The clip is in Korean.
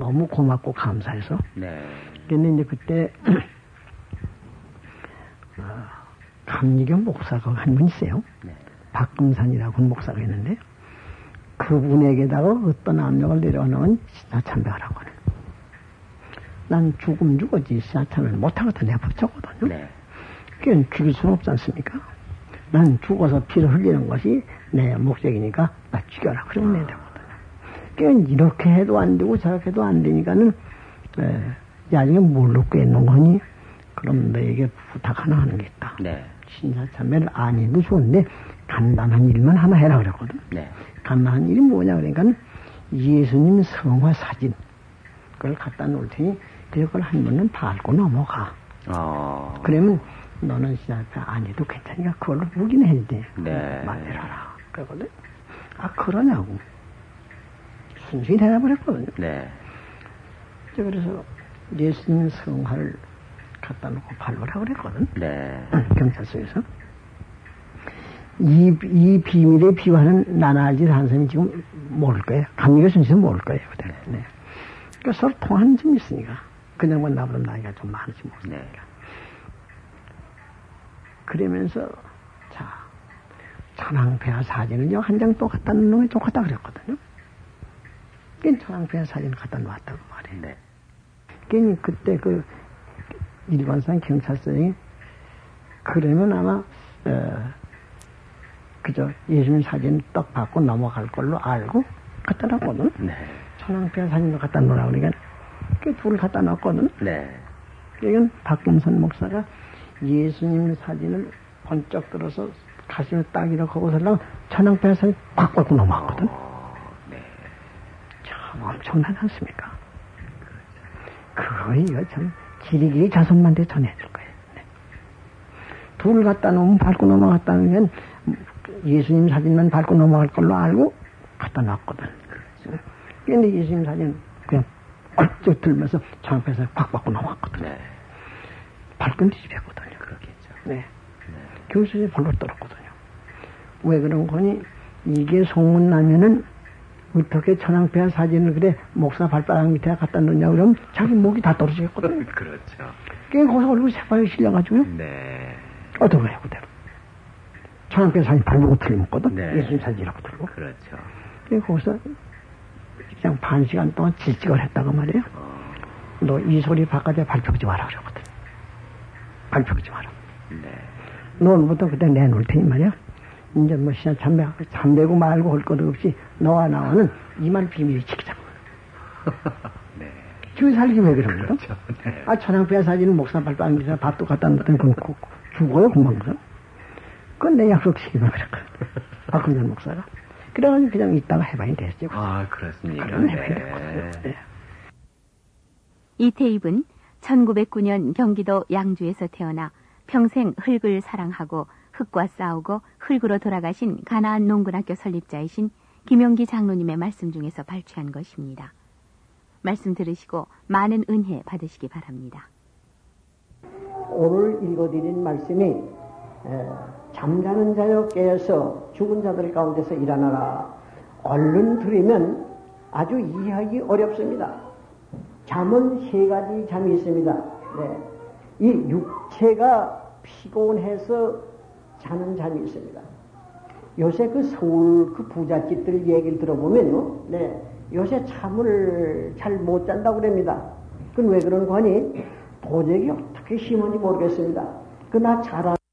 너무 고맙고 감사해서. 네. 근데 이제 그때 감리경 목사가 한 분 있어요. 네. 박금산이라고 한 목사가 있는데 그분에게다가 어떤 압력을 내려놓은 신사참배하라고 하는. 난 죽으면 죽었지 신사참배를 못하거든 내가 붙였거든요. 네. 그건 죽일 수는 없지 않습니까? 난 죽어서 피를 흘리는 것이 내 목적이니까 나 죽여라 그러면 내야 되거든요. 그건 이렇게 해도 안 되고 저렇게 해도 안 되니까는 나중에 뭘로 꿰는 거니? 그럼 너에게 부탁 하나 하는 게 있다. 네. 신사참배를 안 해도 좋은데 간단한 일만 하나 해라 그랬거든. 네. 간단한 일이 뭐냐 그러니까 예수님 성화 사진 그걸 갖다 놓을 테니 그걸 한 번은 밟고 넘어가. 그러면 너는 신사참배 안 해도 괜찮으니까 그걸로 보긴 해야 돼. 네. 말해라. 그러거든. 아 그러냐고. 순수히 대답을 했거든요. 네. 그래서 예수님 성화를 갖다 놓고 밟으라고 그랬거든. 네. 경찰서에서. 이 비밀의 비화는 나나 알지 한 사람이 지금 모를 거예요. 감리교 순수는 모를 거예요. 그때. 네. 그러니까 서로 통하는 점이 있으니까. 그냥만 나보다 나이가 좀 많은지 모르니까. 네. 그러면서, 자, 천황폐하 사진을 한 장 또 갖다 놓는 게 좋겠다 그랬거든요. 그러니까 천황폐하 사진을 갖다 놓았다고 말해요. 네. 그러니까 그때 일관산 경찰서에 그러면 아마, 그저 예수님 사진 떡 받고 넘어갈 걸로 알고 갖다 놨거든. 네. 천황폐하 사진도 갖다 놓으라고 그러니까 그 둘을 갖다 놨거든. 네. 그러니까 박금선 목사가 예수님 사진을 번쩍 들어서 가슴에 딱 이렇게 하고 살라고 천황폐하 사진 꽉 밟고 넘어갔거든. 네. 참 엄청나지 않습니까? 그거 이거 참 길이길이 자손만테 전해줄 거예요. 네. 둘을 갖다 놓으면 밟고 넘어갔다는 건 예수님 사진만 밟고 넘어갈 걸로 알고 갖다 놨거든. 그런데 예수님 사진 그냥 얼쩍 들면서 창패에서 팍 밟고 넘어갔거든. 네. 발끈 뒤집혔거든요. 그렇겠죠. 네. 네. 교수에 벌로 떨었거든요. 왜 그런 거니? 이게 소문나면은 어떻게 천황폐하 사진을 그래 목사 발바닥 밑에 갖다 놓냐 그러면 자기 목이 다 떨어지겠거든요. 그렇죠. 그게 거기서 얼굴 새빨리 실려가지고요. 네. 어떻게 해요 그대로. 천황폐하 사진 발목을 틀리거든. 네. 예수님 사진이라고 들고. 그렇죠. 그래서 거기서 그냥 반 시간 동안 질직을 했다고 말이에요. 너 이 소리 바깥에 발표하지 마라 그러거든. 발표하지 마라. 네. 너 오늘부터 그때 내놓을 테니 말이야. 이제 뭐 시간 잠배고 말고 할 것도 없이 너와 나와는 이만 비밀이 지키자. 네. 주위 살기 왜 그럽니까? 그렇죠. 네. 아, 천황폐하 사진은 목사 발바닥에서 밥도 갖다 놓더니 죽어요, 금방. 그건 내 약속시키면 그랬거든. 박근전 목사가. 그래가지고 그냥 이따가 해봐야 됐죠. 아, 그렇습니까? 그럼 네. 해봐야 됐거든요. 네. 이 테이프는 1909년 경기도 양주에서 태어나 평생 흙을 사랑하고 흙과 싸우고 흙으로 돌아가신 가나안 농군학교 설립자이신 김용기 장로님의 말씀 중에서 발췌한 것입니다. 말씀 들으시고 많은 은혜 받으시기 바랍니다. 오늘 읽어드린 말씀이 잠자는 자여 깨어서 죽은 자들 가운데서 일어나라. 얼른 들으면 아주 이해하기 어렵습니다. 잠은 세 가지 잠이 있습니다. 네. 이 육체가 피곤해서 자는 잠이 있습니다. 요새 그 서울 그 부잣집들 얘기를 들어보면요, 네, 요새 잠을 잘 못 잔다고 그럽니다. 그건 왜 그런 거니? 도저히 어떻게 심은지 모르겠습니다. 그나 잘